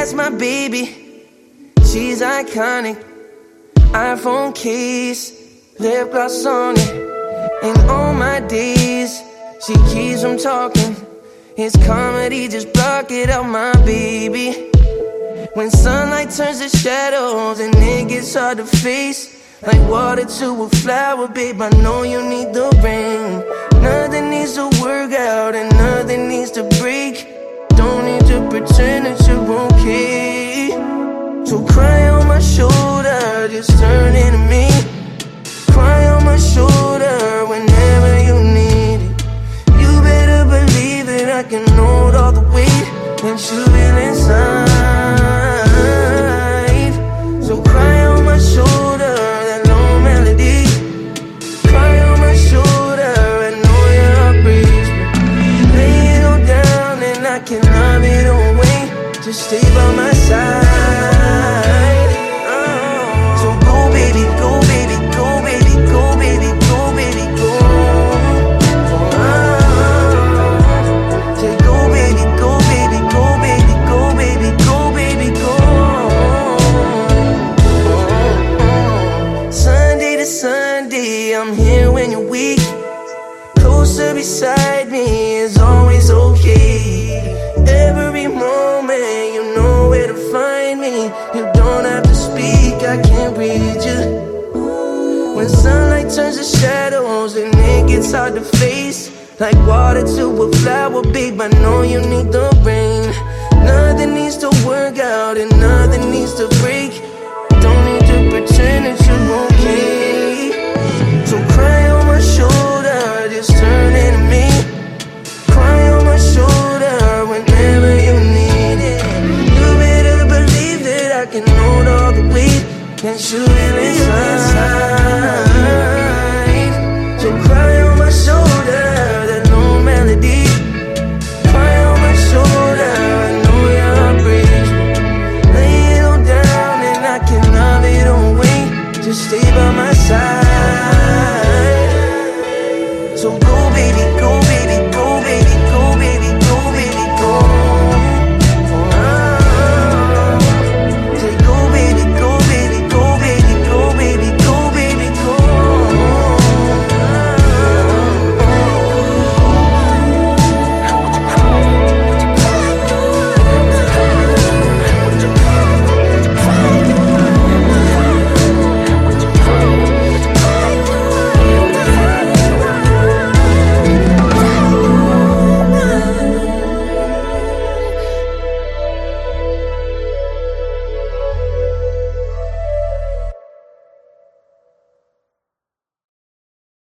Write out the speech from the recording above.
that's my baby. She's iconic. iPhone case, lip gloss on it. And on my days, she keeps from talking. It's comedy, just block it out, my baby. When sunlight turns to shadows and it gets hard to face, like water to a flower, babe, I know you need the rain. Nothing needs to work out and nothing needs to break. Don't need to pretend that you're okay. So cry on my shoulder, just turn into me. Cry on my shoulder whenever you need it. You better believe that I can hold all the weight that you feel inside. So cry on my shoulder, that long melody. Cry on my shoulder, I know your heart breaks, but lay it all down and I can love it away. Just stay by my side. So go baby, go baby, go baby, go baby, go baby, go. Say go baby, go baby, go baby, go baby, go baby, go. Sunday to Sunday, I'm here when you're weak. Closer beside me is always okay. Every moment you know where to find me. You don't have to speak, I can't read you. When sunlight turns to shadows and it gets hard to face, like water to a flower, babe, I know you need the rain. Nothing needs to work out and nothing needs to break. Don't need to pretend that you're okay.